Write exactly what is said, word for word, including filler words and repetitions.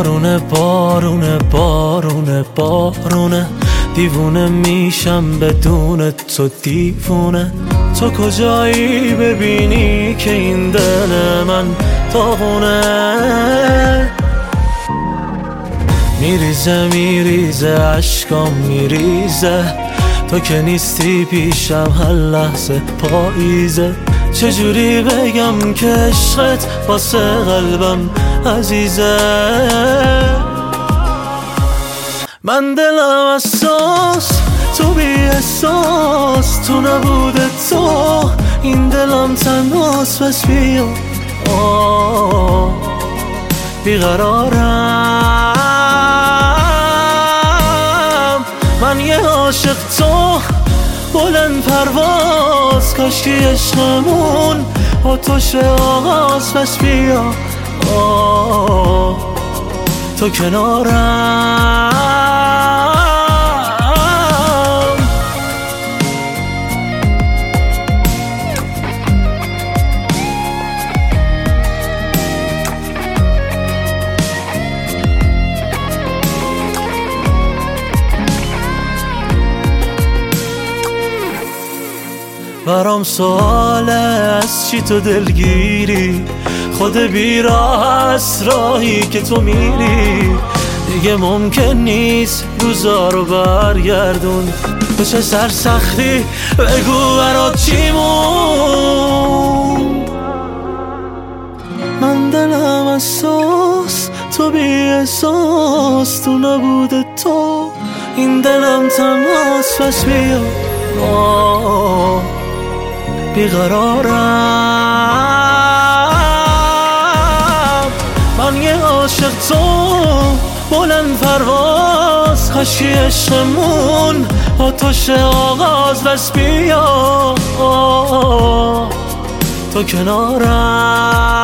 بارونه بارونه بارونه بارونه دیوونه میشم بدون تو دیوونه. تو کجایی ببینی که این دل من داغونه؟ میریزه میریزه عشقام میریزه، تو که نیستی پیشم هر لحظه پاییزه. چجوری بگم که عشقت واسه قلبم عزیزه؟ من دلم اساس تو بی احساس، تو نبود تو این دلم تنهاست. بس بیا بیقرارم، من یه عاشق تو بلند پرواز. کاشکی عشقمون با تو شه آغاز. بس بیا تو کنارم. برام سواله از چی تو دلگیری؟ خود بیراه است راهی که تو میری. دیگه ممکن نیست روزارو برگردون. تو چه سرسختی بگو برات چی مون؟ من دلم اساس تو بی احساس، تو نبود تو این دلم تنهاست. پس بیا بیقرارم، من یه عاشق تو بلند پرواز. کاشکی عشقمون با تو شه آغاز. بس بیا تو کنارم.